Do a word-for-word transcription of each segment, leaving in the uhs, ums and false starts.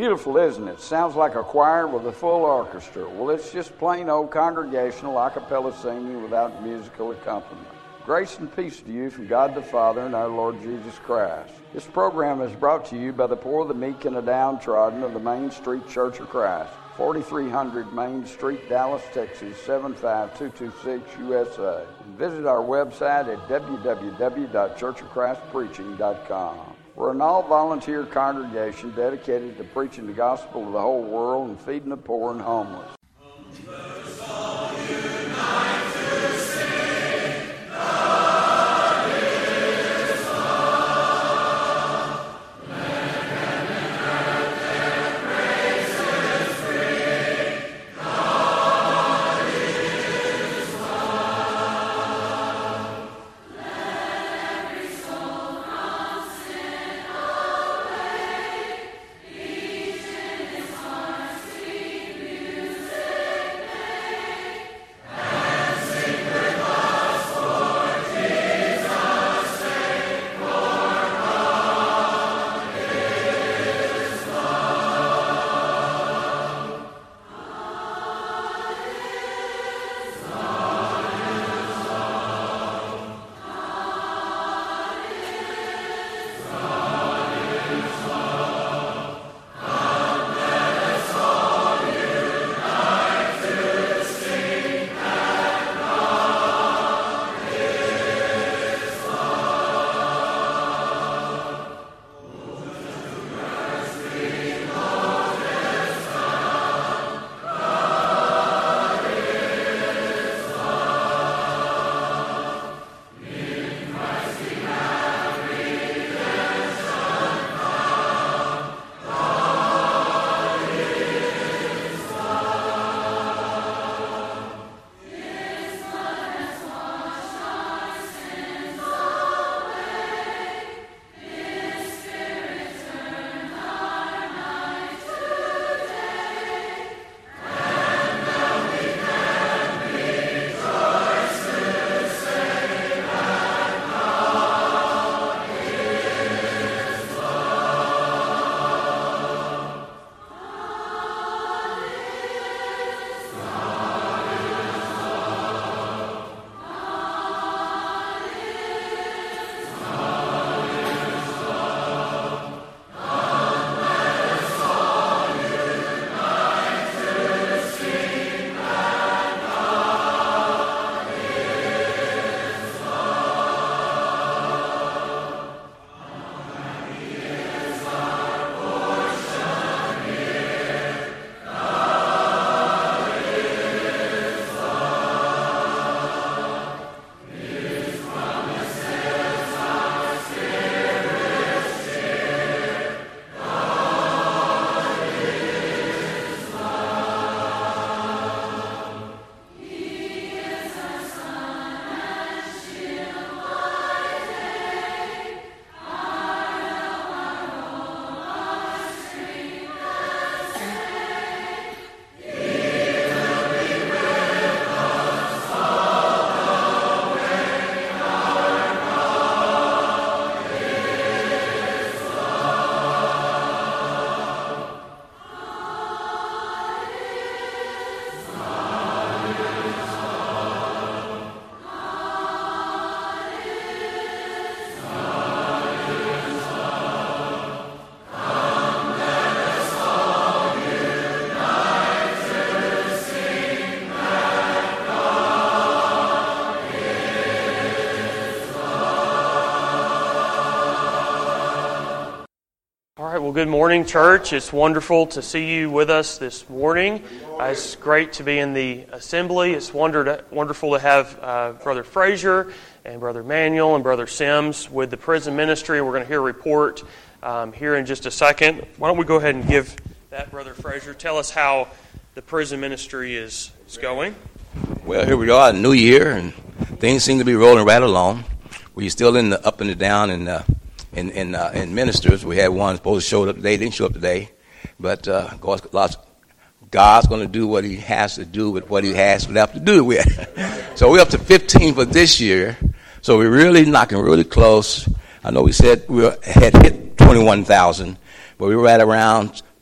Beautiful, isn't it? Sounds like a choir with a full orchestra. Well, it's just plain old congregational a cappella singing without musical accompaniment. Grace and peace to you from God the Father and our Lord Jesus Christ. This program is brought to you by the poor, the meek, and the downtrodden of the Main Street Church of Christ, forty-three hundred Main Street, Dallas, Texas, seven five two two six, U S A. And visit our website at w w w dot church of christ preaching dot com. We're an all-volunteer congregation dedicated to preaching the gospel to the whole world and feeding the poor and homeless. Well, good morning, church. It's wonderful to see you with us this morning. Uh, it's great to be in the assembly. It's wonder wonderful to have uh, Brother Frazier and Brother Manuel and Brother Sims with the prison ministry. We're going to hear a report um, here in just a second. Why don't we go ahead and give that, Brother Frazier. Tell us how the prison ministry is, is going. Well, here we are, New Year, and things seem to be rolling right along. We're still in the up and the down and uh, in in, uh, in ministers. We had one supposed to show up today, didn't show up today, but uh, God's, lots, God's going to do what He has to do with what He has left to do with. So we're up to fifteen for this year. So we're really knocking really close. I know we said we were, had hit twenty-one thousand, but we were at around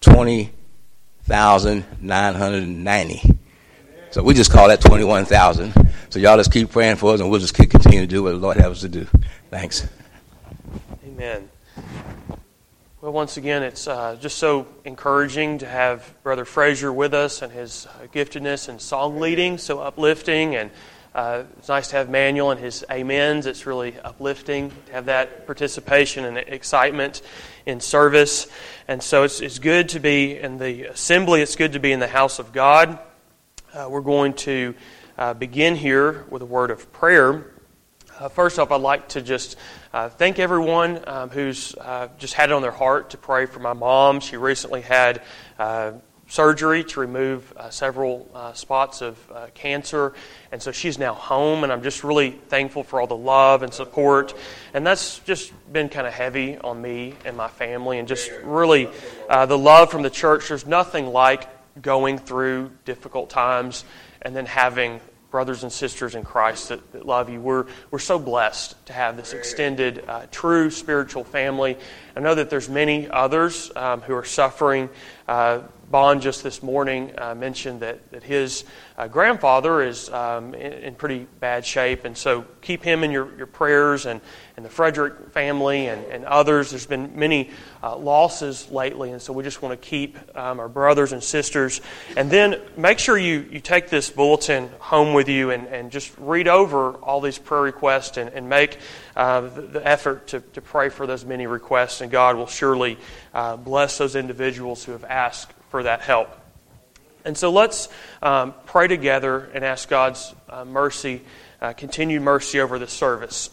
twenty thousand nine hundred ninety. So we just call that twenty-one thousand. So y'all just keep praying for us, and we'll just keep continue to do what the Lord has us to do. Thanks. Amen. Well, once again, it's uh, just so encouraging to have Brother Frazier with us and his uh, giftedness in song leading, so uplifting. And uh, it's nice to have Manuel and his amens. It's really uplifting to have that participation and excitement in service. And so it's, it's good to be in the assembly. It's good to be in the house of God. Uh, we're going to uh, begin here with a word of prayer. Uh, first off, I'd like to just uh, thank everyone um, who's uh, just had it on their heart to pray for my mom. She recently had uh, surgery to remove uh, several uh, spots of uh, cancer, and so she's now home, and I'm just really thankful for all the love and support. And that's just been kind of heavy on me and my family, and just really uh, the love from the church. There's nothing like going through difficult times and then having brothers and sisters in Christ that, that love you. We're we're so blessed to have this extended, uh, true spiritual family. I know that there's many others um, who are suffering. Uh, Bon just this morning uh, mentioned that, that his uh, grandfather is um, in, in pretty bad shape, and so keep him in your, your prayers, and, and the Frederick family and, and others. There's been many uh, losses lately, and so we just want to keep um, our brothers and sisters. And then make sure you, you take this bulletin home with you and, and just read over all these prayer requests and, and make uh, the, the effort to, to pray for those many requests, and God will surely uh, bless those individuals who have asked for that help. And so let's um, pray together and ask God's uh, mercy, uh, continued mercy over this service.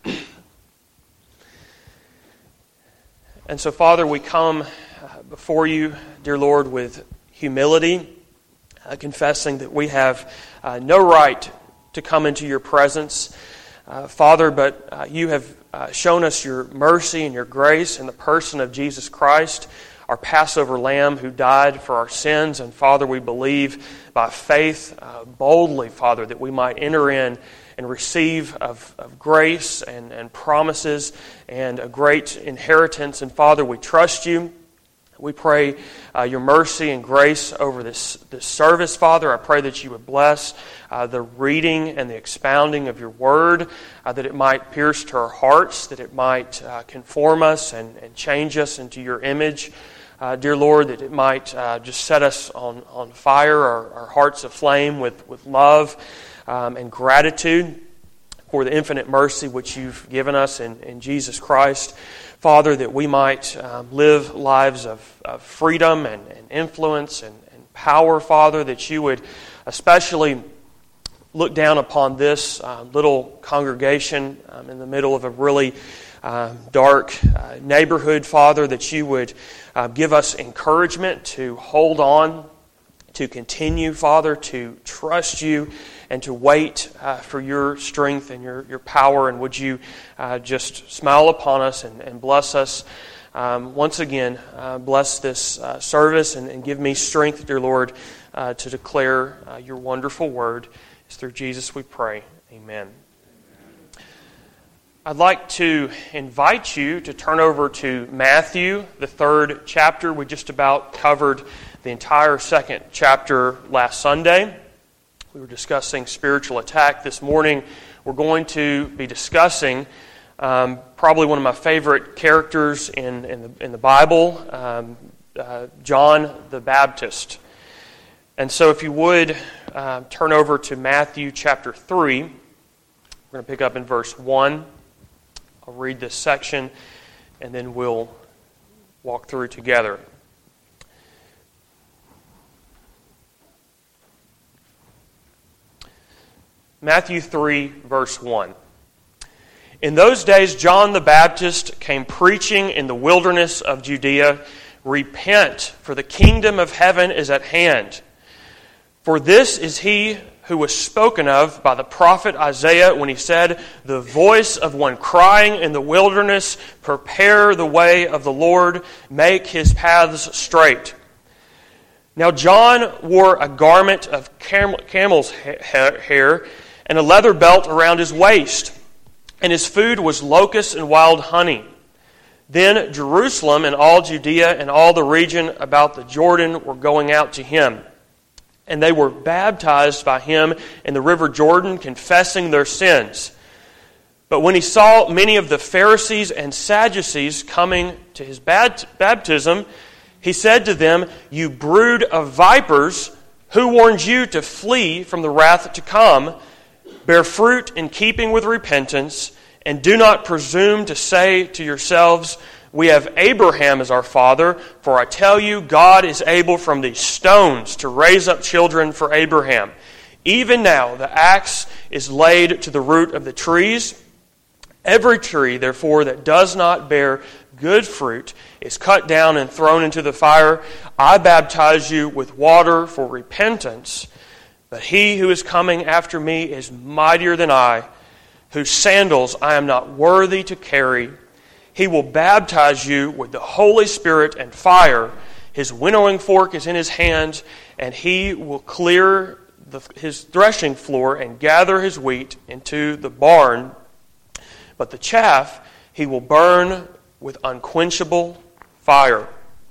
And so, Father, we come uh, before you, dear Lord, with humility, uh, confessing that we have uh, no right to come into your presence, uh, Father, but uh, you have uh, shown us your mercy and your grace in the person of Jesus Christ, our Passover Lamb who died for our sins. And Father, we believe by faith uh, boldly, Father, that we might enter in and receive of, of grace and, and promises and a great inheritance. And Father, we trust you. We pray uh, your mercy and grace over this, this service, Father. I pray that you would bless uh, the reading and the expounding of your word, uh, that it might pierce to our hearts, that it might uh, conform us and, and change us into your image. Uh, dear Lord, that it might uh, just set us on, on fire, our, our hearts aflame with, with love um, and gratitude for the infinite mercy which you've given us in, in Jesus Christ. Father, that we might um, live lives of, of freedom and, and influence and, and power, Father, that you would especially look down upon this uh, little congregation um, in the middle of a really uh, dark uh, neighborhood, Father, that you would uh, give us encouragement to hold on, to continue, Father, to trust you, and to wait uh, for your strength and your, your power. And would you uh, just smile upon us and, and bless us. Um, once again, uh, bless this uh, service and, and give me strength, dear Lord, uh, to declare uh, your wonderful word. It's through Jesus we pray. Amen. I'd like to invite you to turn over to Matthew, the third chapter. We just about covered the entire second chapter last Sunday. We were discussing spiritual attack. This morning we're going to be discussing um, probably one of my favorite characters in, in, the, in the Bible, um, uh, John the Baptist. And so if you would uh, turn over to Matthew chapter three, we're going to pick up in verse one. I'll read this section and then we'll walk through together. Matthew three, verse one. In those days, John the Baptist came preaching in the wilderness of Judea, "Repent, for the kingdom of heaven is at hand. For this is he who was spoken of by the prophet Isaiah when he said, 'The voice of one crying in the wilderness, prepare the way of the Lord, make his paths straight.' Now John wore a garment of camel, camel's hair and a leather belt around his waist, and his food was locusts and wild honey. Then Jerusalem and all Judea and all the region about the Jordan were going out to him. And they were baptized by him in the river Jordan, confessing their sins. But when he saw many of the Pharisees and Sadducees coming to his baptism, he said to them, "You brood of vipers, who warned you to flee from the wrath to come? Bear fruit in keeping with repentance, and do not presume to say to yourselves, 'We have Abraham as our father,' for I tell you, God is able from these stones to raise up children for Abraham. Even now the axe is laid to the root of the trees. Every tree, therefore, that does not bear good fruit is cut down and thrown into the fire. I baptize you with water for repentance, but he who is coming after me is mightier than I, whose sandals I am not worthy to carry. He will baptize you with the Holy Spirit and fire. His winnowing fork is in his hand, and he will clear the, his threshing floor and gather his wheat into the barn. But the chaff he will burn with unquenchable fire."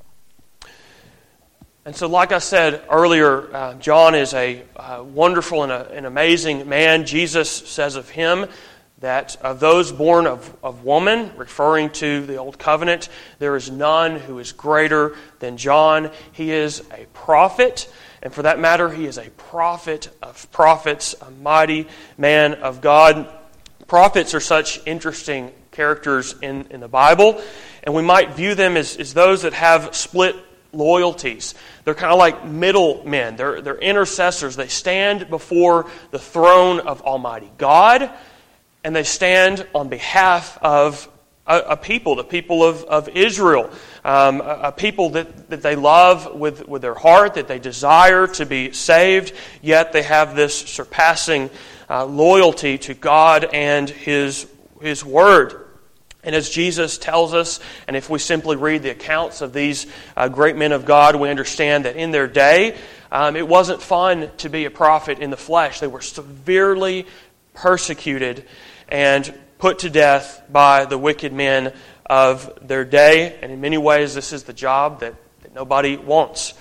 And so, like I said earlier, uh, John is a uh, wonderful and a, an amazing man. Jesus says of him that of those born of, of woman, referring to the Old Covenant, there is none who is greater than John. He is a prophet, and for that matter, he is a prophet of prophets, a mighty man of God. Prophets are such interesting characters in, in the Bible, and we might view them as, as those that have split loyalties. They're kind of like middlemen. They're, they're intercessors. They stand before the throne of Almighty God, and they stand on behalf of a, a people, the people of, of Israel, um, a, a people that, that they love with, with their heart, that they desire to be saved, yet they have this surpassing Uh, loyalty to God and His His Word. And as Jesus tells us, and if we simply read the accounts of these uh, great men of God, we understand that in their day, um, it wasn't fun to be a prophet in the flesh. They were severely persecuted and put to death by the wicked men of their day. And in many ways, this is the job that, that nobody wants.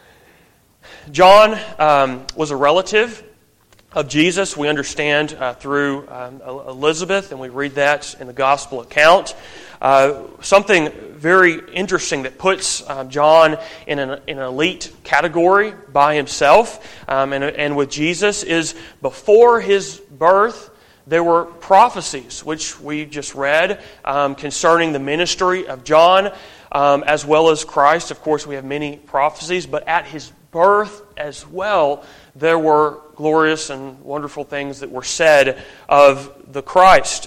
John um, was a relative of Jesus. We understand uh, through um, Elizabeth, and we read that in the gospel account. Uh, something very interesting that puts uh, John in an, in an elite category by himself, um, and, and with Jesus, is before his birth, there were prophecies, which we just read, um, concerning the ministry of John, um, as well as Christ. Of course, we have many prophecies, but at his birth as well, there were glorious and wonderful things that were said of the Christ.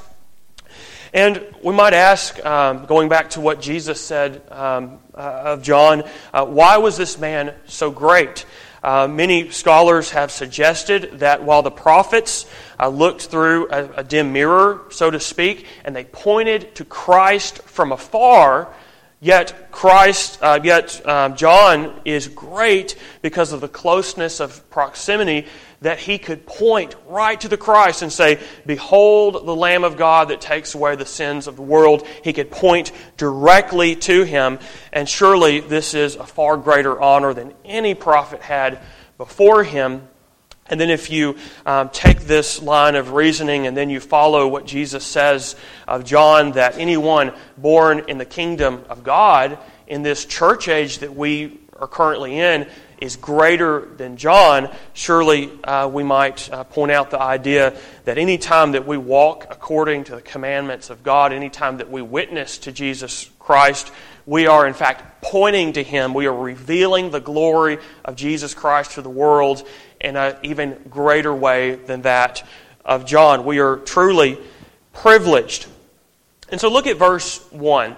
And we might ask, um, going back to what Jesus said um, uh, of John, uh, why was this man so great? Uh, many scholars have suggested that while the prophets uh, looked through a, a dim mirror, so to speak, and they pointed to Christ from afar, Yet Christ, uh, yet um, John is great because of the closeness of proximity, that he could point right to the Christ and say, "Behold the Lamb of God that takes away the sins of the world." He could point directly to him, and surely this is a far greater honor than any prophet had before him. And then if you um, take this line of reasoning and then you follow what Jesus says of John, that anyone born in the kingdom of God in this church age that we are currently in is greater than John, surely uh, we might uh, point out the idea that any time that we walk according to the commandments of God, any time that we witness to Jesus Christ, we are in fact pointing to Him. We are revealing the glory of Jesus Christ to the world in an even greater way than that of John. We are truly privileged. And so look at verse one.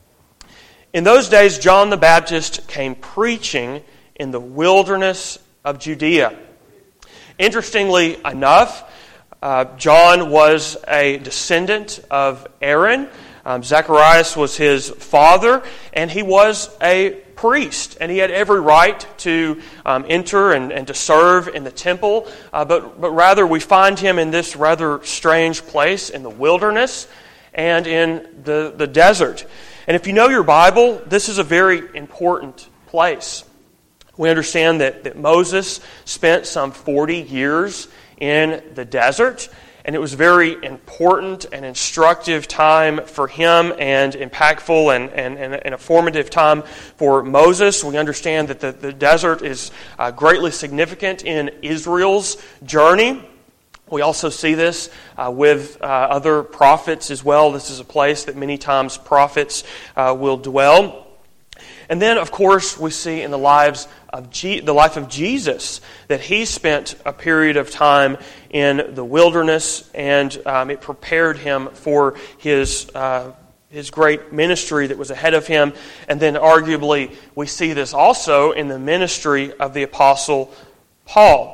"In those days John the Baptist came preaching in the wilderness of Judea." Interestingly enough, uh, John was a descendant of Aaron. Um, Zacharias was his father, and he was a priest, and he had every right to um, enter and, and to serve in the temple, uh, but, but rather we find him in this rather strange place in the wilderness, and in the, the desert. And if you know your Bible, this is a very important place. We understand that, that Moses spent some forty years in the desert, and it was a very important and instructive time for him, and impactful and, and, and, and a formative time for Moses. We understand that the, the desert is uh, greatly significant in Israel's journey. We also see this uh, with uh, other prophets as well. This is a place that many times prophets uh, will dwell. And then, of course, we see in the lives of Je- the life of Jesus that he spent a period of time in the wilderness, and um, it prepared him for his uh, his great ministry that was ahead of him. And then, arguably, we see this also in the ministry of the Apostle Paul.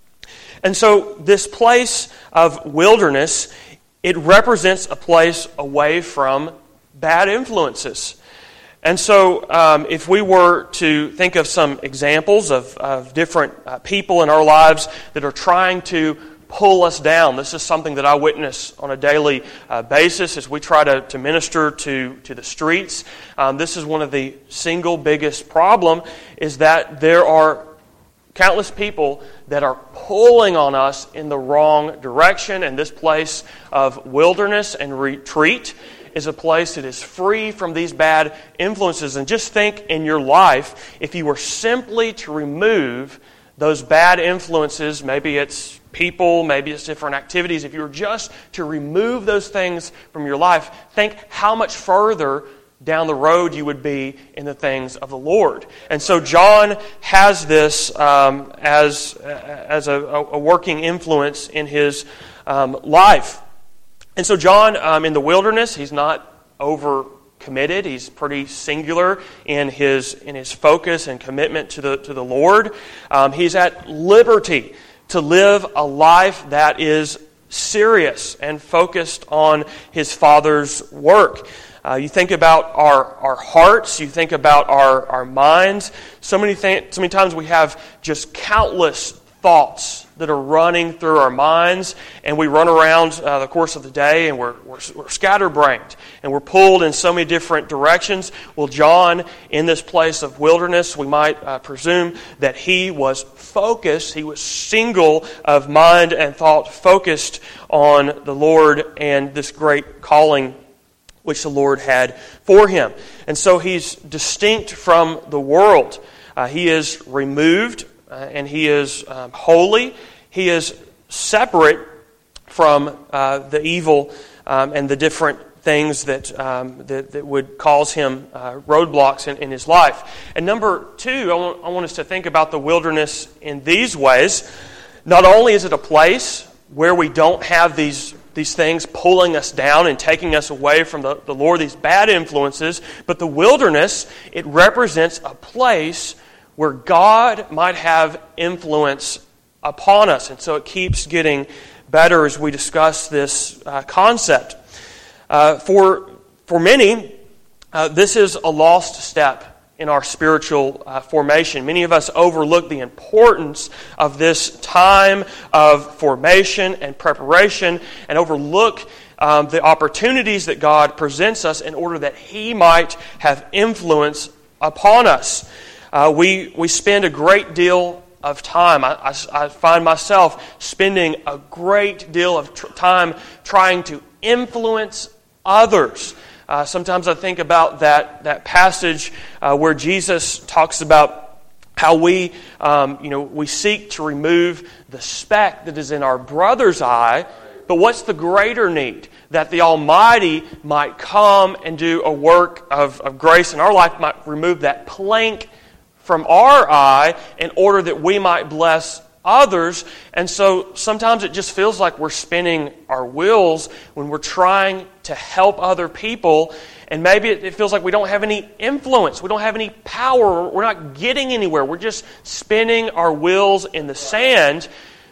And so, this place of wilderness, it represents a place away from bad influences. And so, um, if we were to think of some examples of, of different uh, people in our lives that are trying to pull us down, this is something that I witness on a daily uh, basis as we try to, to minister to, to the streets. Um, this is one of the single biggest problem, is that there are countless people that are pulling on us in the wrong direction, and this place of wilderness and retreat is a place that is free from these bad influences. And just think in your life, if you were simply to remove those bad influences, maybe it's people, maybe it's different activities, if you were just to remove those things from your life, think how much further down the road you would be in the things of the Lord. And so John has this um, as, as a, a working influence in his um, life. And so John, um, in the wilderness, he's not over-committed. He's pretty singular in his in his focus and commitment to the to the Lord. Um, he's at liberty to live a life that is serious and focused on his Father's work. Uh, you think about our, our hearts. You think about our, our minds. So many th- so many times we have just countless thoughts that are running through our minds, and we run around uh, the course of the day, and we're, we're, we're scatterbrained, and we're pulled in so many different directions. Well, John, in this place of wilderness, we might uh, presume that he was focused, he was single of mind and thought, focused on the Lord and this great calling which the Lord had for him. And so he's distinct from the world. Uh, he is removed, uh, and he is um, holy. He is separate from uh, the evil um, and the different things that um, that, that would cause him uh, roadblocks in, in his life. And number two, I want, I want us to think about the wilderness in these ways. Not only is it a place where we don't have these these things pulling us down and taking us away from the, the Lord, these bad influences, but the wilderness, it represents a place where God might have influence upon us. And so it keeps getting better as we discuss this uh, concept. Uh, for, for many, uh, this is a lost step in our spiritual uh, formation. Many of us overlook the importance of this time of formation and preparation, and overlook um, the opportunities that God presents us in order that He might have influence upon us. Uh, we, we spend a great deal of time. I, I, I find myself spending a great deal of tr- time trying to influence others. Uh, sometimes I think about that that passage uh, where Jesus talks about how we, um, you know, we seek to remove the speck that is in our brother's eye. But what's the greater need? That the Almighty might come and do a work of, of grace in our life, might remove that plank from our eye in order that we might bless others. And so sometimes it just feels like we're spinning our wheels when we're trying to help other people, and maybe it feels like we don't have any influence, we don't have any power, we're not getting anywhere, we're just spinning our wheels in the sand.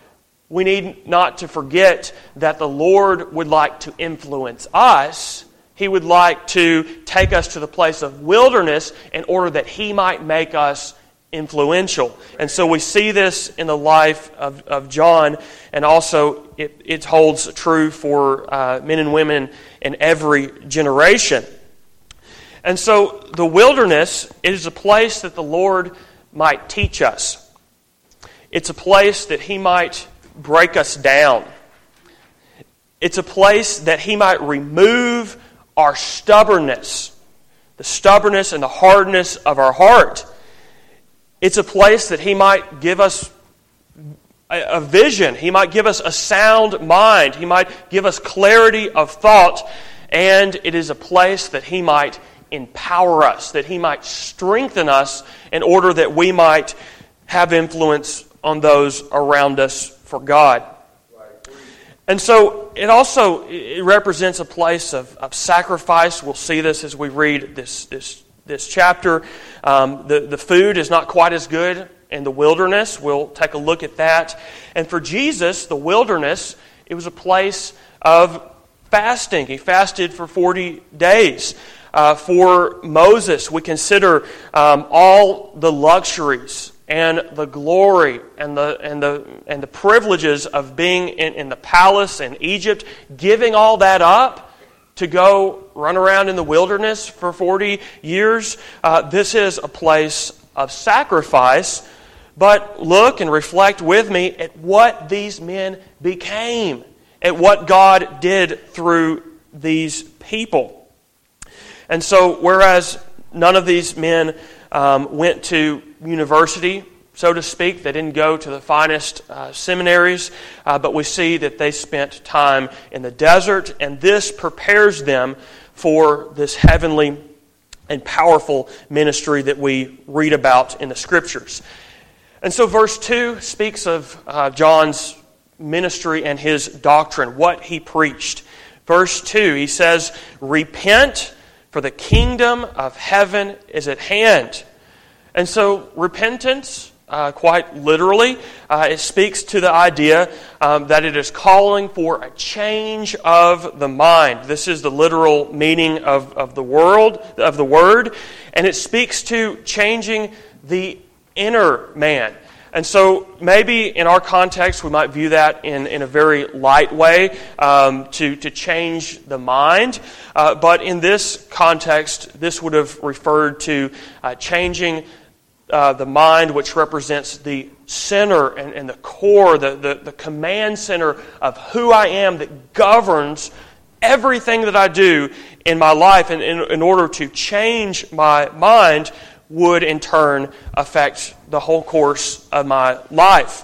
We need not to forget that the Lord would like to influence us. He would like to take us to the place of wilderness in order that He might make us influential. And so we see this in the life of, of John, and also it, it holds true for uh, men and women in every generation. And so the wilderness is a place that the Lord might teach us. It's a place that He might break us down. It's a place that He might remove our stubbornness, the stubbornness and the hardness of our heart. It's a place that He might give us a, a vision. He might give us a sound mind. He might give us clarity of thought. And it is a place that He might empower us, that He might strengthen us in order that we might have influence on those around us for God. And so it also it represents a place of, of sacrifice. We'll see this as we read this this this chapter. Um, the, the food is not quite as good in the wilderness. We'll take a look at that. And for Jesus, the wilderness, it was a place of fasting. He fasted for forty days. Uh, for Moses, we consider um, all the luxuries and the glory and the and the and the privileges of being in, in the palace in Egypt, giving all that up to go run around in the wilderness for forty years. Uh, this is a place of sacrifice. But look and reflect with me at what these men became, at what God did through these people. And so, whereas none of these men um, went to university, so to speak, they didn't go to the finest uh, seminaries, uh, but we see that they spent time in the desert, and this prepares them for this heavenly and powerful ministry that we read about in the Scriptures. And so verse two speaks of uh, John's ministry and his doctrine, what he preached. Verse two, he says, "Repent, for the kingdom of heaven is at hand." And so repentance, uh, quite literally, uh, it speaks to the idea um, that it is calling for a change of the mind. This is the literal meaning of, of the world, of the word, and it speaks to changing the inner man. And so maybe in our context we might view that in, in a very light way, um, to, to change the mind. Uh, but in this context, this would have referred to uh, changing uh, the mind, which represents the center and, and the core, the, the, the command center of who I am that governs everything that I do in my life. And in, in order to change my mind would in turn affect the whole course of my life.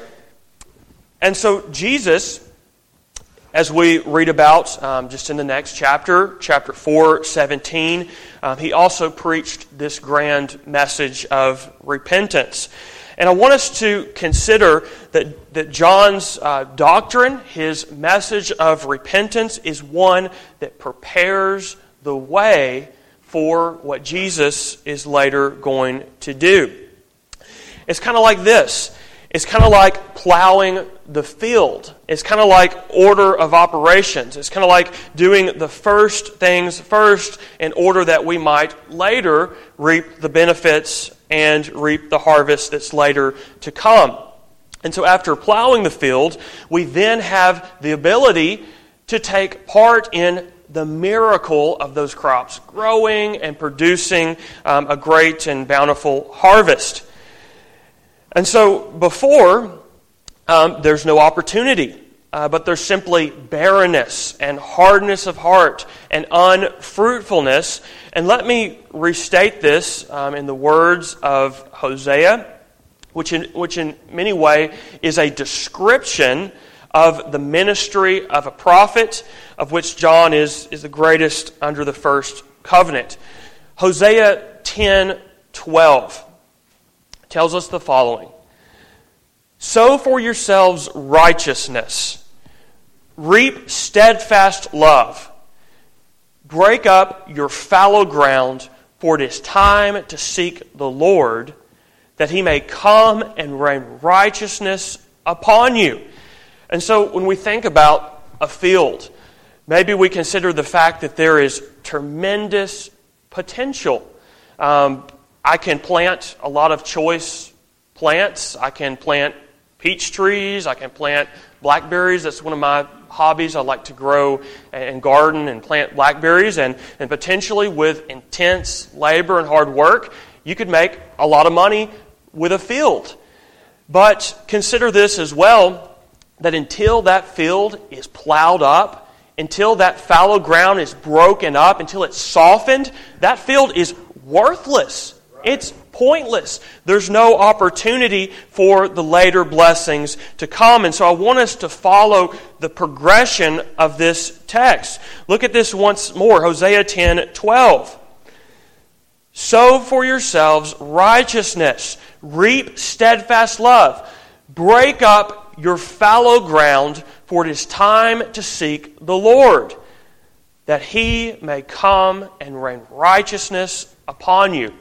And so Jesus, as we read about um, just in the next chapter, chapter four, seventeen, um, he also preached this grand message of repentance. And I want us to consider that, that John's uh, doctrine, his message of repentance, is one that prepares the way for what Jesus is later going to do. It's kind of like this. It's kind of like plowing the field. It's kind of like order of operations. It's kind of like doing the first things first in order that we might later reap the benefits and reap the harvest that's later to come. And so after plowing the field, we then have the ability to take part in the miracle of those crops growing and producing um, a great and bountiful harvest. And so before, um, there's no opportunity, uh, but there's simply barrenness and hardness of heart and unfruitfulness. And let me restate this um, in the words of Hosea, which in, which in many ways is a description of the ministry of a prophet, of which John is, is the greatest under the first covenant. Hosea ten twelve tells us the following: "Sow for yourselves righteousness, reap steadfast love, break up your fallow ground, for it is time to seek the Lord, that He may come and rain righteousness upon you." And so when we think about a field, maybe we consider the fact that there is tremendous potential. Um, I can plant a lot of choice plants. I can plant peach trees. I can plant blackberries. That's one of my hobbies. I like to grow and garden and plant blackberries. And, and potentially with intense labor and hard work, you could make a lot of money with a field. But consider this as well, that until that field is plowed up, until that fallow ground is broken up, until it's softened, that field is worthless. It's pointless. There's no opportunity for the later blessings to come. And so I want us to follow the progression of this text. Look at this once more, Hosea ten twelve. Sow for yourselves righteousness, reap steadfast love, break up your fallow ground, for it is time to seek the Lord, that He may come and rain righteousness upon you.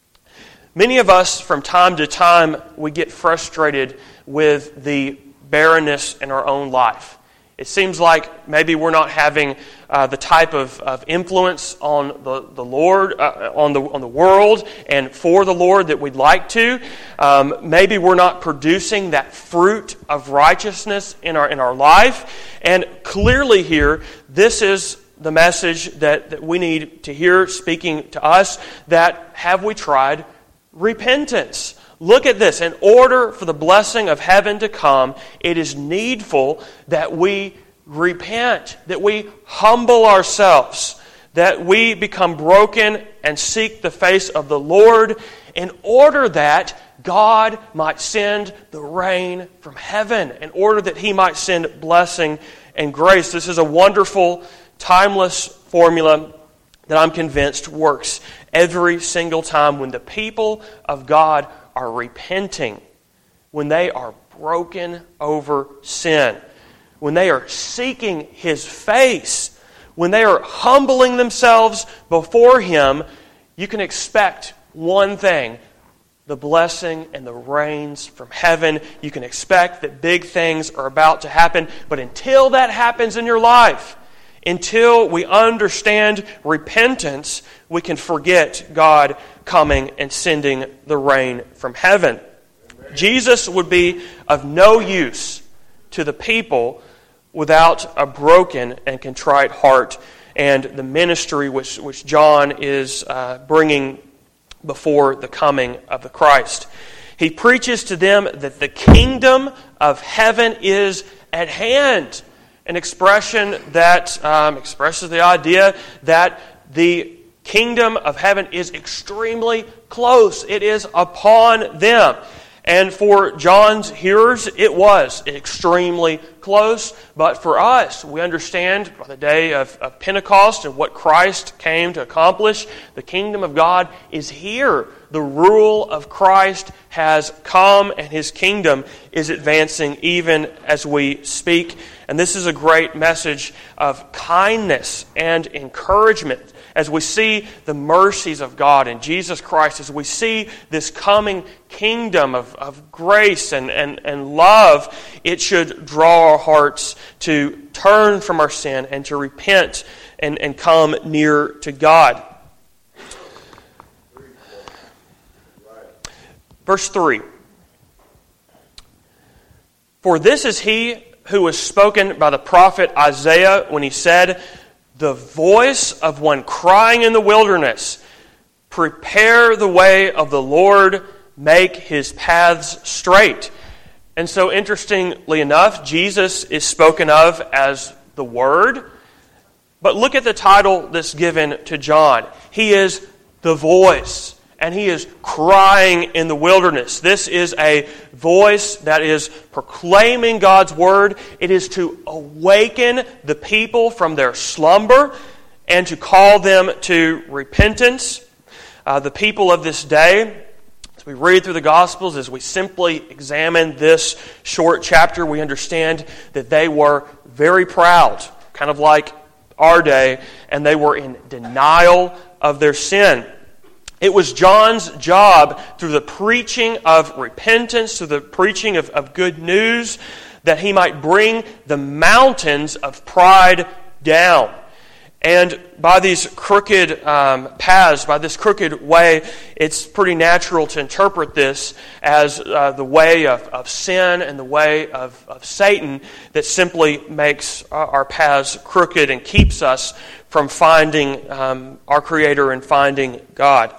Many of us, from time to time, we get frustrated with the barrenness in our own life. It seems like maybe we're not having uh, the type of, of influence on the, the Lord, uh, on the on the world, and for the Lord that we'd like to. Um, maybe we're not producing that fruit of righteousness in our in our life. And clearly here, this is the message that, that we need to hear speaking to us, that have we tried repentance? Look at this. In order for the blessing of heaven to come, it is needful that we repent, that we humble ourselves, that we become broken and seek the face of the Lord, in order that God might send the rain from heaven, in order that He might send blessing and grace. This is a wonderful, timeless formula that I'm convinced works every single time when the people of God are repenting, when they are broken over sin, when they are seeking His face, when they are humbling themselves before Him. You can expect one thing: the blessing and the rains from heaven. You can expect that big things are about to happen. But until that happens in your life, until we understand repentance, we can forget God coming and sending the rain from heaven. Jesus would be of no use to the people without a broken and contrite heart, and the ministry which, which John is uh, bringing before the coming of the Christ. He preaches to them that the kingdom of heaven is at hand. An expression that um, expresses the idea that the kingdom of heaven is extremely close. It is upon them. And for John's hearers, it was extremely close. But for us, we understand by the day of, of Pentecost and what Christ came to accomplish, the kingdom of God is here. The rule of Christ has come, and His kingdom is advancing even as we speak. And this is a great message of kindness and encouragement as we see the mercies of God in Jesus Christ, as we see this coming kingdom of, of grace and, and, and love. It should draw our hearts to turn from our sin and to repent and, and come near to God. Verse three. For this is He who was spoken by the prophet Isaiah when he said, "The voice of one crying in the wilderness, prepare the way of the Lord, make His paths straight." And so, interestingly enough, Jesus is spoken of as the Word. But look at the title that's given to John. He is the voice, and He is crying in the wilderness. This is a voice that is proclaiming God's Word. It is to awaken the people from their slumber and to call them to repentance. Uh, the people of this day, as we read through the Gospels, as we simply examine this short chapter, we understand that they were very proud, kind of like our day, and they were in denial of their sin. It was John's job, through the preaching of repentance, through the preaching of, of good news, that he might bring the mountains of pride down. And by these crooked um, paths, by this crooked way, it's pretty natural to interpret this as uh, the way of, of sin and the way of, of Satan that simply makes our paths crooked and keeps us from finding um, our Creator and finding God.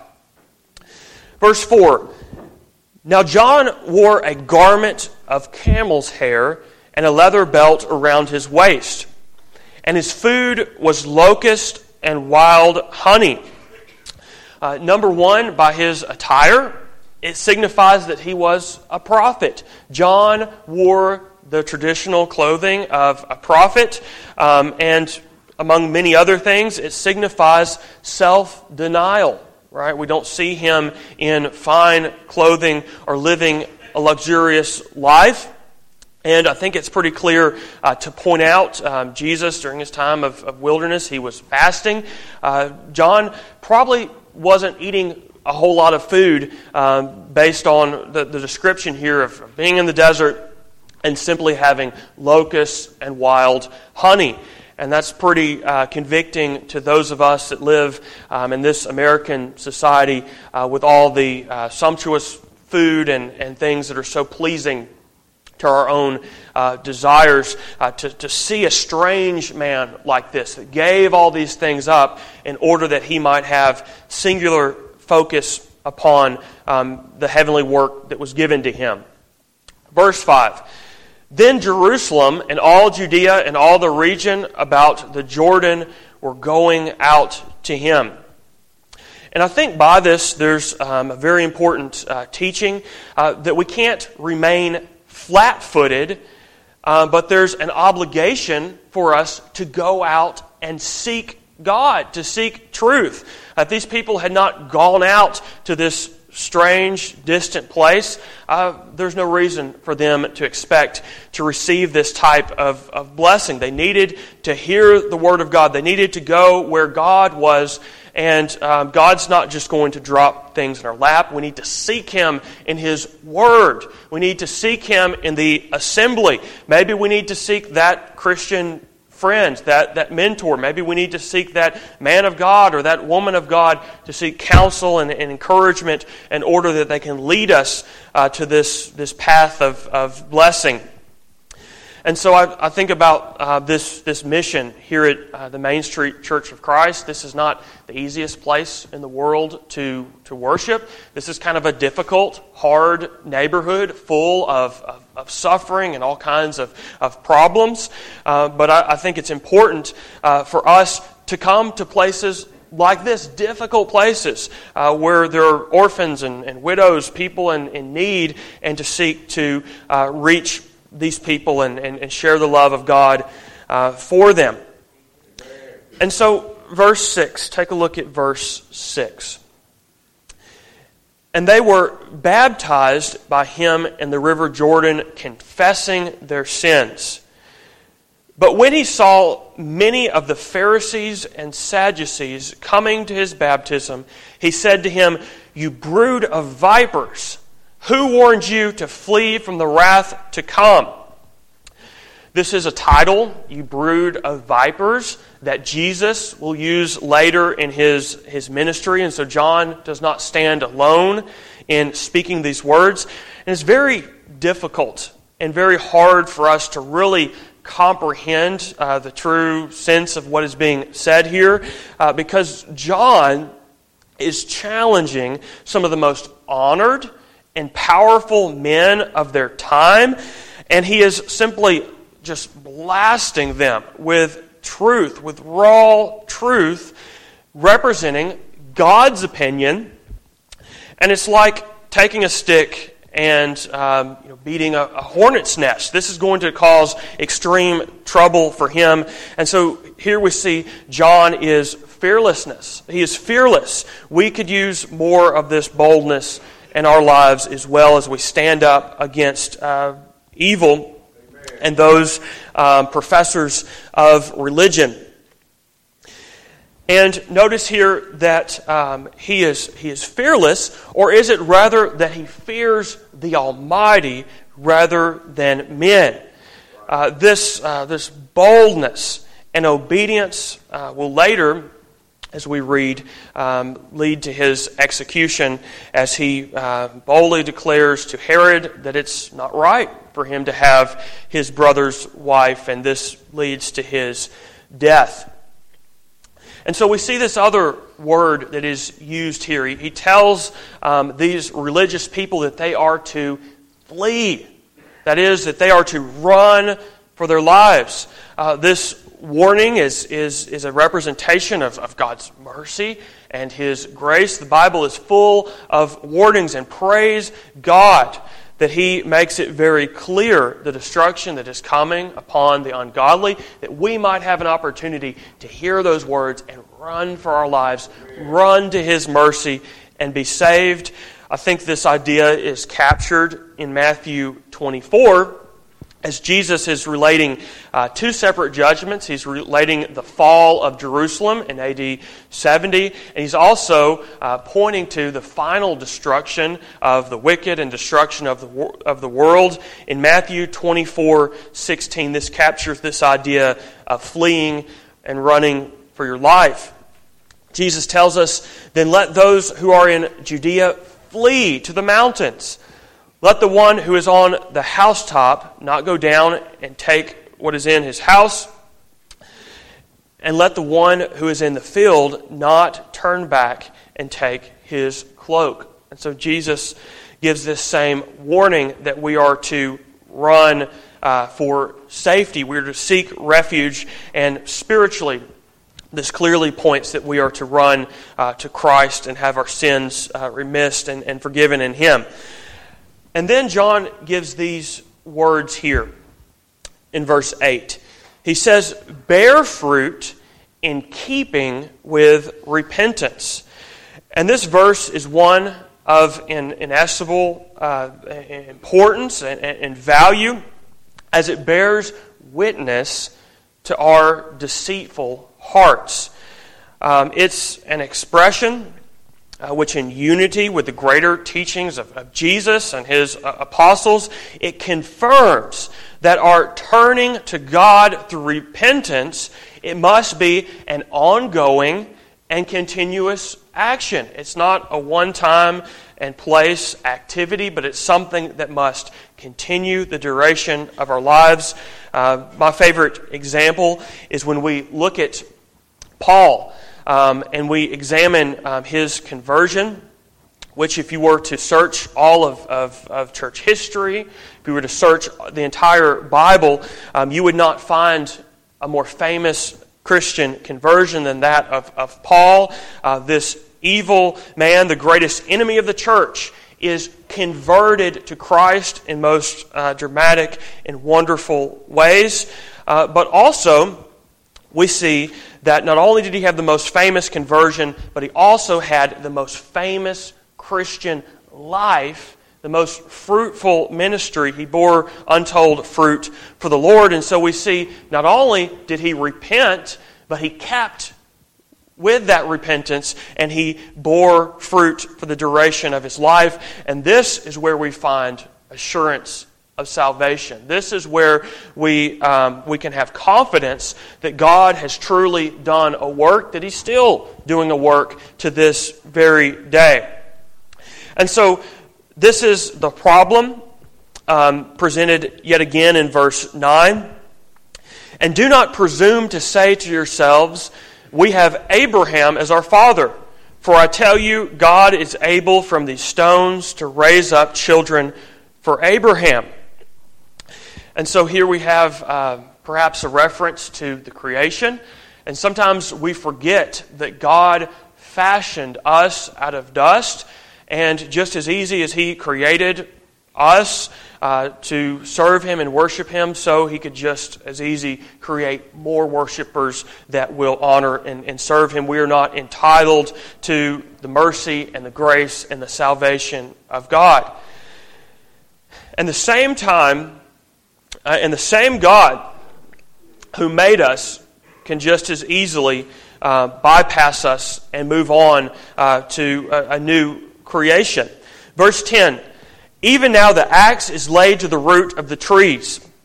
Verse four, now John wore a garment of camel's hair and a leather belt around his waist, and his food was locust and wild honey. Uh, number one, by his attire, it signifies that he was a prophet. John wore the traditional clothing of a prophet, um, and among many other things, it signifies self-denial. Right? We don't see him in fine clothing or living a luxurious life. And I think it's pretty clear uh, to point out um, Jesus, during his time of, of wilderness, he was fasting. Uh, John probably wasn't eating a whole lot of food um, based on the, the description here of being in the desert and simply having locusts and wild honey. And that's pretty uh, convicting to those of us that live um, in this American society uh, with all the uh, sumptuous food and, and things that are so pleasing to our own uh, desires. Uh, to, to see a strange man like this that gave all these things up in order that he might have singular focus upon um, the heavenly work that was given to him. Verse five. Then Jerusalem and all Judea and all the region about the Jordan were going out to him. And I think by this there's um, a very important uh, teaching uh, that we can't remain flat-footed, uh, but there's an obligation for us to go out and seek God, to seek truth. Uh, these people had not gone out to this strange, distant place. Uh, there's no reason for them to expect to receive this type of, of blessing. They needed to hear the Word of God. They needed to go where God was. And um, God's not just going to drop things in our lap. We need to seek Him in His Word. We need to seek Him in the assembly. Maybe we need to seek that Christian friend, that, that mentor. Maybe we need to seek that man of God or that woman of God to seek counsel and, and encouragement in order that they can lead us uh, to this, this path of, of blessing. And so I, I think about uh, this, this mission here at uh, the Main Street Church of Christ. This is not the easiest place in the world to, to worship. This is kind of a difficult, hard neighborhood full of, of, of suffering and all kinds of, of problems. Uh, but I, I think it's important uh, for us to come to places like this, difficult places uh, where there are orphans and, and widows, people in, in need, and to seek to uh, reach these people and, and, and share the love of God uh, for them. And so, verse six, take a look at verse six. And they were baptized by him in the river Jordan, confessing their sins. But when he saw many of the Pharisees and Sadducees coming to his baptism, he said to him, "You brood of vipers, who warned you to flee from the wrath to come?" This is a title, "You brood of vipers," that Jesus will use later in his, his ministry. And so John does not stand alone in speaking these words. And it's very difficult and very hard for us to really comprehend uh, the true sense of what is being said here, uh, because John is challenging some of the most honored and powerful men of their time, and he is simply just blasting them with truth, with raw truth, representing God's opinion. And it's like taking a stick and um, you know, beating a, a hornet's nest. This is going to cause extreme trouble for him. And so here we see John is fearlessness. He is fearless. We could use more of this boldness in our lives as well as we stand up against uh, evil and those um, professors of religion. And notice here that um, he is he is fearless, or is it rather that he fears the Almighty rather than men? Uh, this uh, this boldness and obedience uh, will later, as we read, um, lead to his execution as he uh, boldly declares to Herod that it's not right for him to have his brother's wife, and this leads to his death. And so we see this other word that is used here. He, he tells um, these religious people that they are to flee. That is, that they are to run for their lives. Uh, this warning is, is, is a representation of, of God's mercy and His grace. The Bible is full of warnings, and praise God that He makes it very clear the destruction that is coming upon the ungodly, that we might have an opportunity to hear those words and run for our lives, run to His mercy and be saved. I think this idea is captured in Matthew twenty-four as Jesus is relating uh, two separate judgments. He's relating the fall of Jerusalem in A D seventy, and he's also uh, pointing to the final destruction of the wicked and destruction of the of the world. In Matthew twenty-four sixteen, this captures this idea of fleeing and running for your life. Jesus tells us, "Then let those who are in Judea flee to the mountains. Let the one who is on the housetop not go down and take what is in his house, and let the one who is in the field not turn back and take his cloak." And so Jesus gives this same warning that we are to run uh, for safety. We are to seek refuge, and spiritually, this clearly points that we are to run uh, to Christ and have our sins uh, remissed and, and forgiven in Him. And then John gives these words here in verse eight. He says, "Bear fruit in keeping with repentance." And this verse is one of inestimable uh, importance and, and value, as it bears witness to our deceitful hearts. Um, it's an expression Uh, which in unity with the greater teachings of, of Jesus and His uh, apostles, it confirms that our turning to God through repentance, it must be an ongoing and continuous action. It's not a one-time and place activity, but it's something that must continue the duration of our lives. Uh, my favorite example is when we look at Paul. Um, and we examine um, his conversion, which if you were to search all of, of, of church history, if you were to search the entire Bible, um, you would not find a more famous Christian conversion than that of, of Paul. Uh, this evil man, the greatest enemy of the church, is converted to Christ in most uh, dramatic and wonderful ways. Uh, but also, we see that not only did he have the most famous conversion, but he also had the most famous Christian life, the most fruitful ministry. He bore untold fruit for the Lord. And so we see not only did he repent, but he kept with that repentance, and he bore fruit for the duration of his life. And this is where we find assurance of salvation. This is where we um, we can have confidence that God has truly done a work, that He's still doing a work to this very day. And so this is the problem um, presented yet again in verse nine. "And do not presume to say to yourselves, 'We have Abraham as our father.' For I tell you, God is able from these stones to raise up children for Abraham." And so here we have uh, perhaps a reference to the creation. And sometimes we forget that God fashioned us out of dust. And just as easy as He created us uh, to serve Him and worship Him, so He could just as easy create more worshipers that will honor and, and serve Him. We are not entitled to the mercy and the grace and the salvation of God. At the same time, Uh, and the same God who made us can just as easily uh, bypass us and move on uh, to a, a new creation. Verse ten, "Even now the axe is laid to the root of the trees.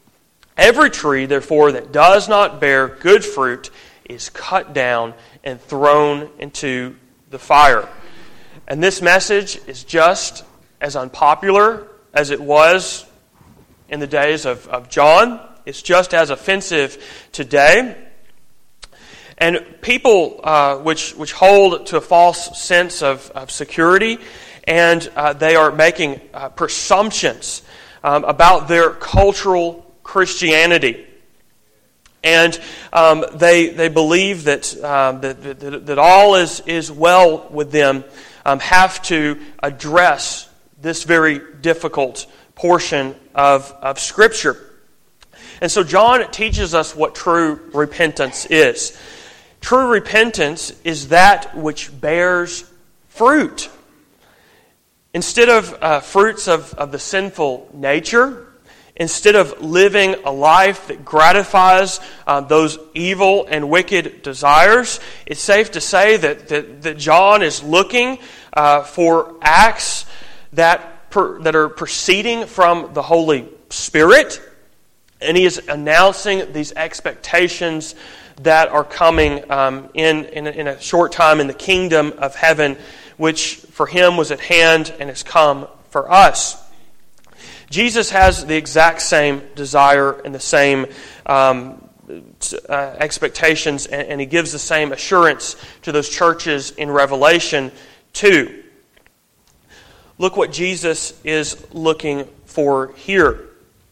Every tree, therefore, that does not bear good fruit is cut down and thrown into the fire. And this message is just as unpopular as it was in the days of, of John. It's just as offensive today. And people uh, which which hold to a false sense of, of security, and uh, they are making uh, presumptions um, about their cultural Christianity. And um, they they believe that, um, that, that that all is, is well with them, um, have to address this very difficult portion of, of Scripture. And so John teaches us what true repentance is. True repentance is that which bears fruit. Instead of uh, fruits of, of the sinful nature, instead of living a life that gratifies uh, those evil and wicked desires, it's safe to say that, that, that John is looking uh, for acts that, per, that are proceeding from the Holy Spirit, and he is announcing these expectations that are coming um, in, in, in a short time in the kingdom of heaven, which for him was at hand and has come for us. Jesus has the exact same desire and the same um, uh, expectations, and, and he gives the same assurance to those churches in Revelation two. Look what Jesus is looking for here.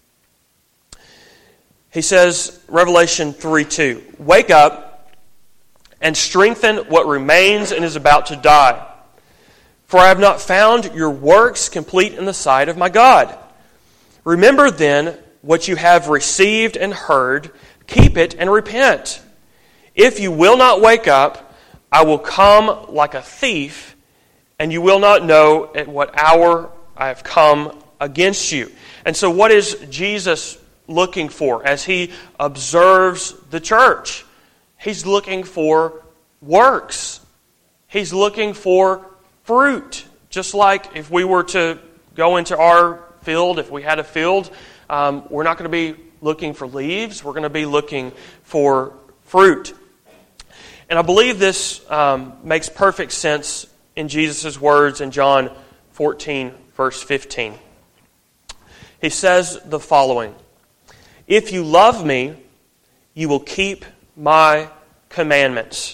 He says, Revelation three two, "Wake up and strengthen what remains and is about to die. For I have not found your works complete in the sight of my God. Remember then what you have received and heard, keep it and repent. If you will not wake up, I will come like a thief, and you will not know at what hour I have come against you." And so what is Jesus looking for as he observes the church? He's looking for works. He's looking for fruit. Just like if we were to go into our field, if we had a field, um, we're not going to be looking for leaves. We're going to be looking for fruit. And I believe this um, makes perfect sense in Jesus' words in John fourteen, verse fifteen. He says the following, "If you love me, you will keep my commandments."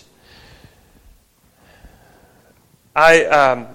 I um,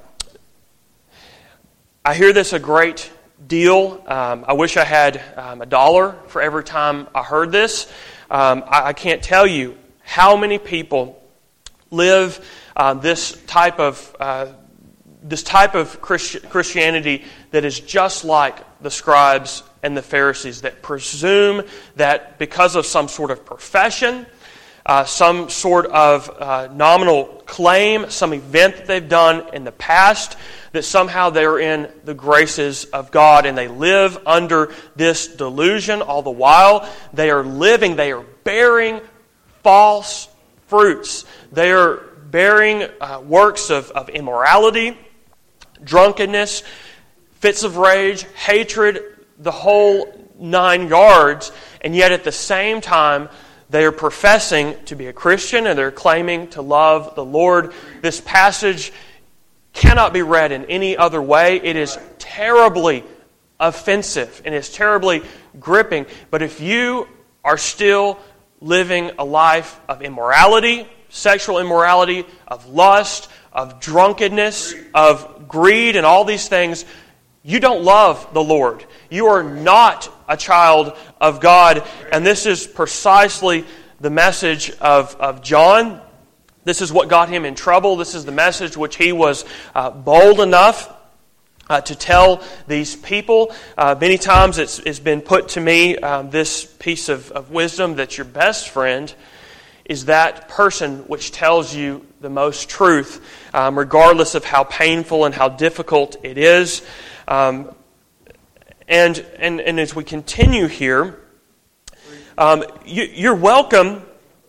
I hear this a great deal. Um, I wish I had um, a dollar for every time I heard this. Um, I, I can't tell you how many people live uh, this type of uh, this type of Christi- Christianity that is just like the scribes and the Pharisees, that presume that because of some sort of profession, uh, some sort of uh, nominal claim, some event that they've done in the past, that somehow they're in the graces of God, and they live under this delusion. All the while they are living, they are bearing false fruits. They are bearing uh, works of, of immorality, drunkenness, fits of rage, hatred, the whole nine yards, and yet at the same time they are professing to be a Christian and they're claiming to love the Lord. This passage cannot be read in any other way. It is terribly offensive and it's terribly gripping. But if you are still living a life of immorality, sexual immorality, of lust, of drunkenness, of greed, and all these things, you don't love the Lord. You are not a child of God. And this is precisely the message of, of John. This is what got him in trouble. This is the message which he was uh, bold enough uh, to tell these people. Uh, many times it's, it's been put to me, um, this piece of, of wisdom, that your best friend is that person which tells you the most truth, um, regardless of how painful and how difficult it is. Um, and, and and as we continue here, um, you, you're welcome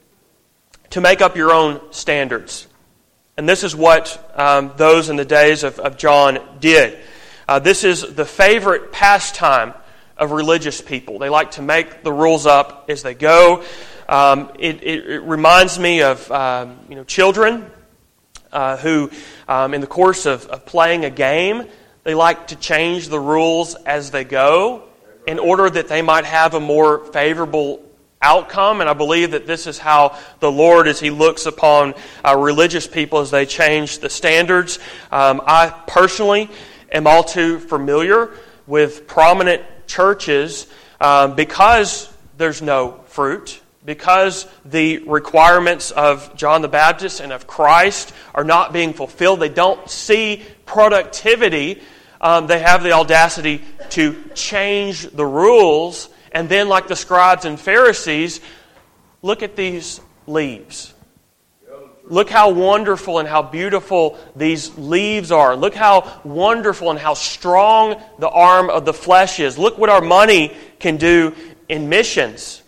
to make up your own standards. And this is what um, those in the days of, of John did. Uh, this is the favorite pastime of religious people. They like to make the rules up as they go. Um, it, it, it reminds me of um, you know children uh, who, um, in the course of, of playing a game, they like to change the rules as they go in order that they might have a more favorable outcome. And I believe that this is how the Lord, as He looks upon uh, religious people as they change the standards. Um, I personally am all too familiar with prominent churches um, because there's no fruit, because the requirements of John the Baptist and of Christ are not being fulfilled. They don't see productivity. Um, they have the audacity to change the rules. And then, like the scribes and Pharisees, look at these leaves. Look how wonderful and how beautiful these leaves are. Look how wonderful and how strong the arm of the flesh is. Look what our money can do in missions.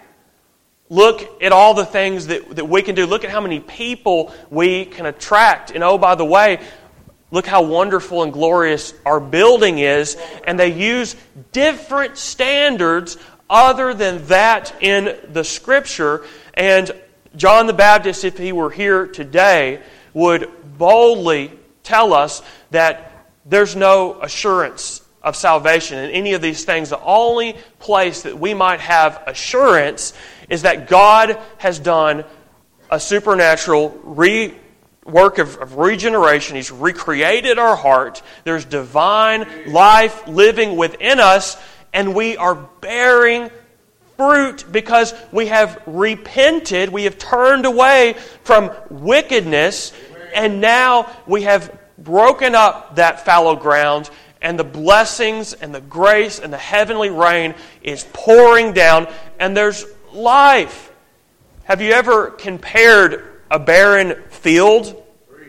Look at all the things that, that we can do. Look at how many people we can attract. And oh, by the way, look how wonderful and glorious our building is. And they use different standards other than that in the Scripture. And John the Baptist, if he were here today, would boldly tell us that there's no assurance of salvation in any of these things. The only place that we might have assurance is that God has done a supernatural re- work of, of regeneration. He's recreated our heart. There's divine life living within us, and we are bearing fruit because we have repented, we have turned away from wickedness, and now we have broken up that fallow ground, and the blessings and the grace and the heavenly rain is pouring down, and there's life. Have you ever compared a barren field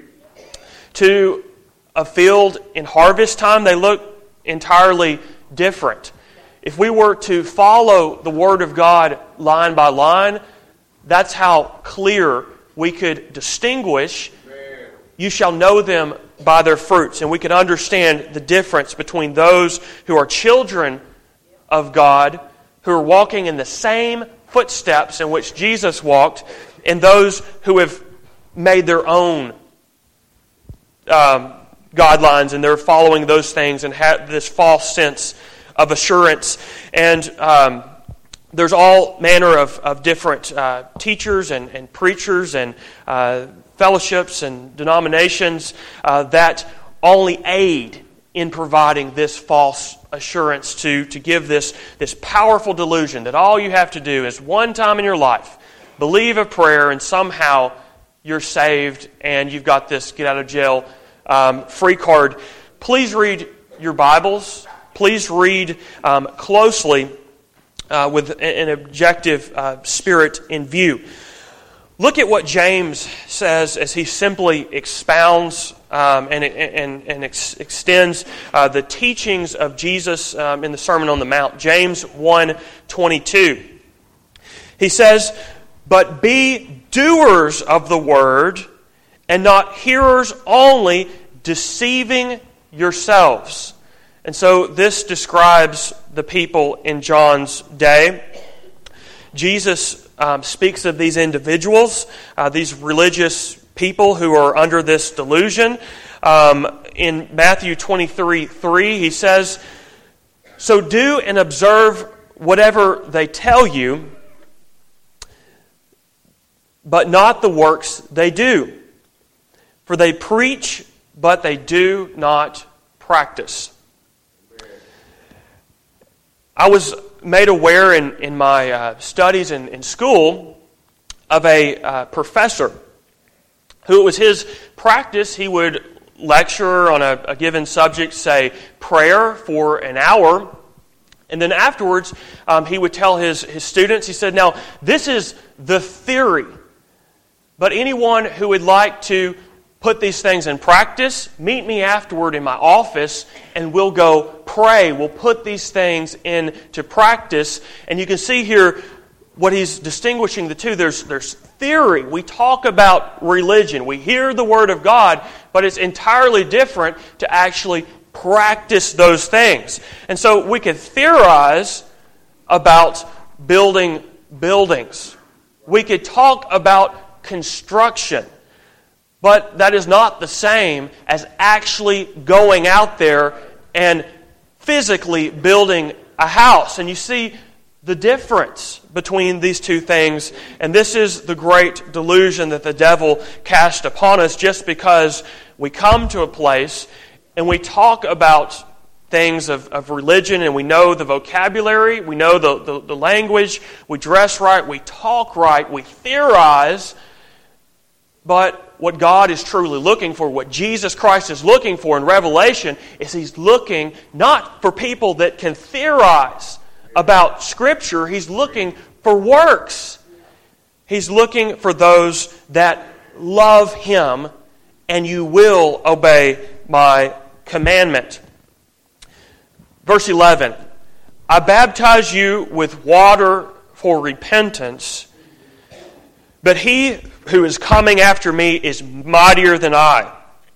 to a field in harvest time? They look entirely different. If we were to follow the Word of God line by line, that's how clear we could distinguish. You shall know them by their fruits. And we could understand the difference between those who are children of God, who are walking in the same footsteps in which Jesus walked, and those who have made their own um, guidelines, and they're following those things and have this false sense of assurance. And um, there's all manner of, of different uh, teachers and, and preachers and uh, fellowships and denominations uh, that only aid in providing this false assurance to, to give this, this powerful delusion that all you have to do is one time in your life believe a prayer and somehow you're saved and you've got this get out of jail um, free card. Please read your Bibles. Please read um, closely uh, with an objective uh, spirit in view. Look at what James says as he simply expounds um, and, and, and ex- extends uh, the teachings of Jesus um, in the Sermon on the Mount. James one twenty-two. He says, "But be doers of the word, and not hearers only, deceiving yourselves." And so this describes the people in John's day. Jesus um, speaks of these individuals, uh, these religious people who are under this delusion. Um, in Matthew twenty-three three, he says, "So do and observe whatever they tell you, but not the works they do. For they preach, but they do not practice." I was made aware in, in my uh, studies in, in school of a uh, professor who it was his practice. He would lecture on a, a given subject, say prayer for an hour, and then afterwards um, he would tell his, his students, he said, "Now this is the theory, but anyone who would like to put these things in practice, meet me afterward in my office and we'll go pray. We'll put these things into practice." And you can see here what he's distinguishing the two. There's, there's theory. We talk about religion. We hear the Word of God, but it's entirely different to actually practice those things. And so we could theorize about building buildings. We could talk about construction. But that is not the same as actually going out there and physically building a house. And you see the difference between these two things. And this is the great delusion that the devil cast upon us, just because we come to a place and we talk about things of, of religion, and we know the vocabulary, we know the, the, the language, we dress right, we talk right, we theorize. But what God is truly looking for, what Jesus Christ is looking for in Revelation, is He's looking not for people that can theorize about Scripture. He's looking for works. He's looking for those that love Him, and you will obey my commandment. Verse eleven, I baptize you with water for repentance, but He who is coming after me is mightier than I,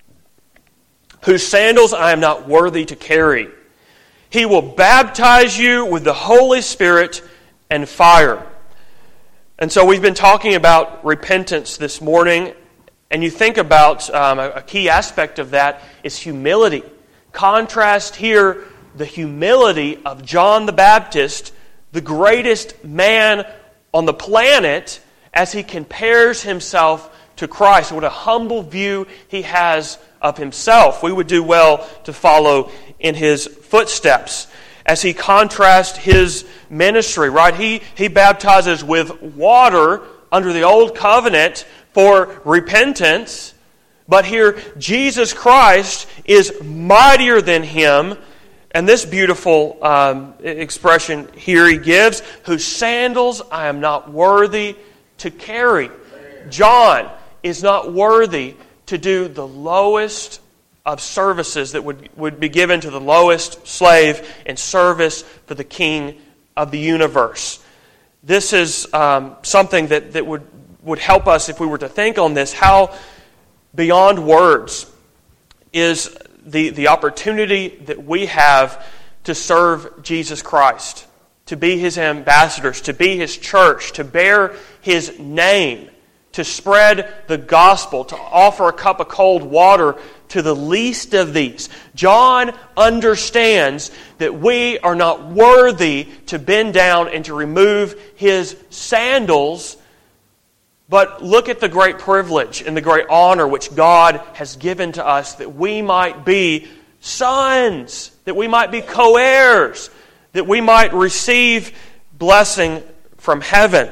whose sandals I am not worthy to carry. He will baptize you with the Holy Spirit and fire. And so we've been talking about repentance this morning, and you think about um, a, a key aspect of that is humility. Contrast here the humility of John the Baptist, the greatest man on the planet, as he compares himself to Christ. What a humble view he has of himself. We would do well to follow in his footsteps as he contrasts his ministry, right? He, he baptizes with water under the old covenant for repentance, but here Jesus Christ is mightier than him. And this beautiful um, expression here he gives, whose sandals I am not worthy to carry. John is not worthy to do the lowest of services that would, would be given to the lowest slave in service for the King of the universe. This is um, something that, that would, would help us if we were to think on this, how beyond words is the, the opportunity that we have to serve Jesus Christ, to be His ambassadors, to be His church, to bear His name, to spread the gospel, to offer a cup of cold water to the least of these. John understands that we are not worthy to bend down and to remove his sandals, but look at the great privilege and the great honor which God has given to us, that we might be sons, that we might be co-heirs, that we might receive blessing from heaven.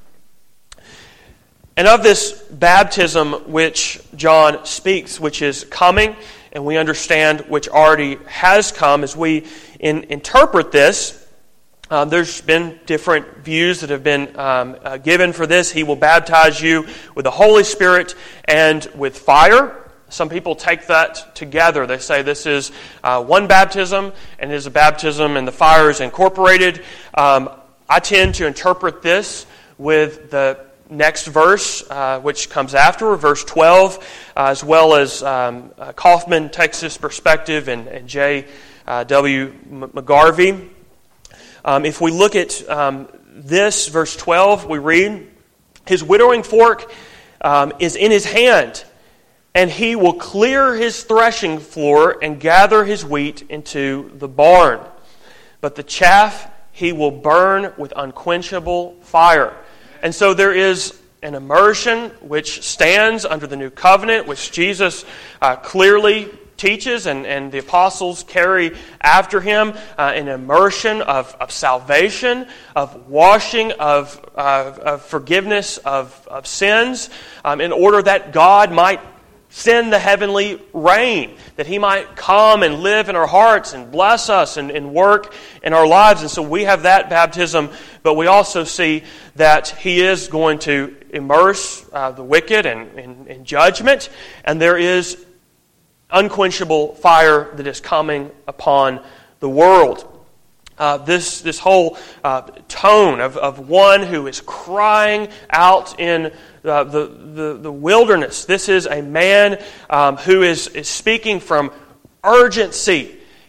And of this baptism which John speaks, which is coming, and we understand which already has come, as we in, interpret this, Um, there's been different views that have been um, uh, given for this. He will baptize you with the Holy Spirit and with fire. Some people take that together. They say this is uh, one baptism, and it is a baptism, and the fire is incorporated. Um, I tend to interpret this with the next verse, uh, which comes after, verse twelve, uh, as well as um, uh, Kaufman takes this perspective, and, and J W McGarvey. Um, if we look at um, this, verse twelve, we read, His winnowing fork um, is in His hand, and He will clear His threshing floor and gather His wheat into the barn. But the chaff He will burn with unquenchable fire. And so there is an immersion which stands under the new covenant, which Jesus uh, clearly teaches, and, and the apostles carry after him, uh, an immersion of, of salvation, of washing, of, uh, of forgiveness of, of sins, um, in order that God might send the heavenly rain, that He might come and live in our hearts and bless us and, and work in our lives. And so we have that baptism, but we also see that He is going to immerse uh, the wicked in, in, in judgment, and there is unquenchable fire that is coming upon the world. Uh, this this whole uh, tone of, of one who is crying out in uh, the, the, the wilderness. This is a man um, who is, is speaking from urgency.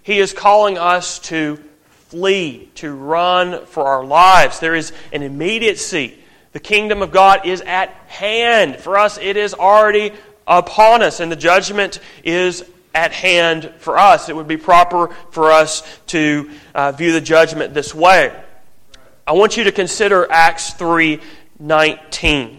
He is calling us to flee, to run for our lives. There is an immediacy. The kingdom of God is at hand. For us, it is already upon us, and the judgment is at hand for us. It would be proper for us to uh, view the judgment this way. I want you to consider Acts three nineteen.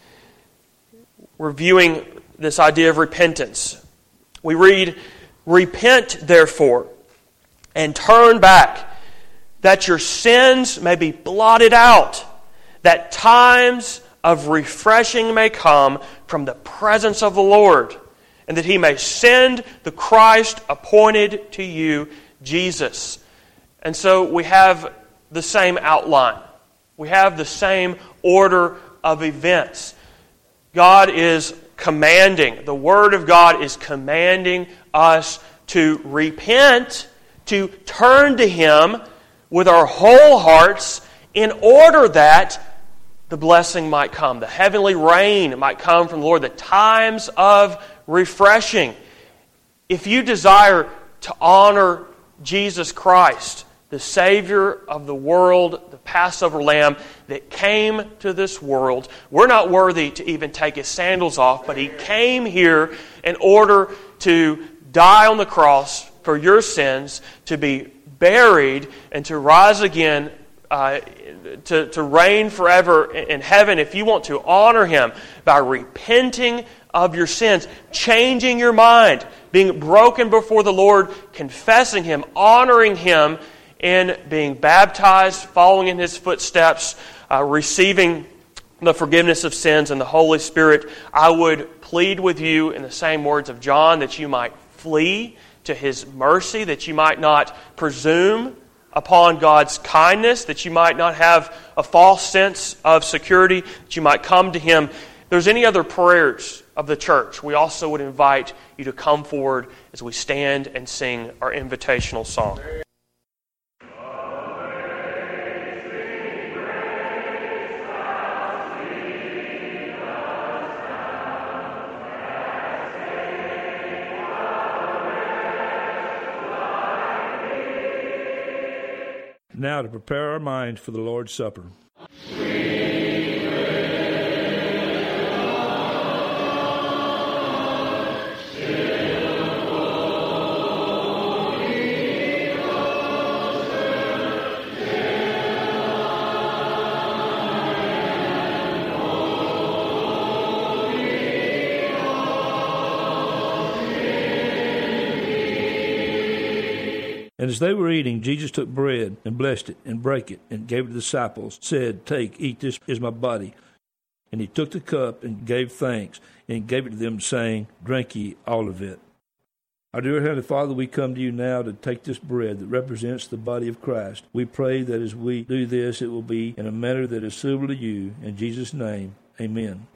We're viewing this idea of repentance. We read, "Repent, therefore, and turn back, that your sins may be blotted out, that times of refreshing may come from the presence of the Lord, and that He may send the Christ appointed to you, Jesus." And so we have the same outline. We have the same order of events. God is commanding, the Word of God is commanding us to repent, to turn to Him with our whole hearts in order that the blessing might come, the heavenly rain might come from the Lord, the times of refreshing. If you desire to honor Jesus Christ, the Savior of the world, the Passover Lamb that came to this world, we're not worthy to even take His sandals off, but He came here in order to die on the cross for your sins, to be buried, and to rise again, uh, to, to reign forever in heaven. If you want to honor Him by repenting of your sins, changing your mind, being broken before the Lord, confessing Him, honoring Him, in being baptized, following in His footsteps, uh, receiving the forgiveness of sins and the Holy Spirit, I would plead with you in the same words of John that you might flee to His mercy, that you might not presume upon God's kindness, that you might not have a false sense of security, that you might come to Him. If there's any other prayers of the church, we also would invite you to come forward as we stand and sing our invitational song. Now to prepare our minds for the Lord's Supper. And as they were eating, Jesus took bread and blessed it and brake it and gave it to the disciples, said, "Take, eat, this is my body." And He took the cup and gave thanks and gave it to them, saying, "Drink ye all of it." Our dear Heavenly Father, we come to you now to take this bread that represents the body of Christ. We pray that as we do this, it will be in a manner that is suitable to you. In Jesus' name, amen.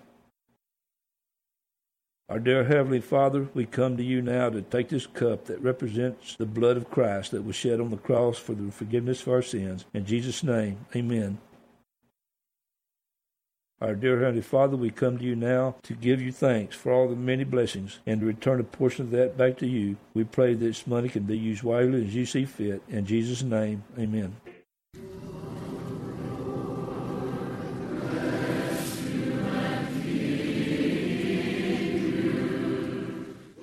Our dear Heavenly Father, we come to you now to take this cup that represents the blood of Christ that was shed on the cross for the forgiveness of our sins. In Jesus' name, amen. Our dear Heavenly Father, we come to you now to give you thanks for all the many blessings and to return a portion of that back to you. We pray that this money can be used wisely as you see fit. In Jesus' name, amen.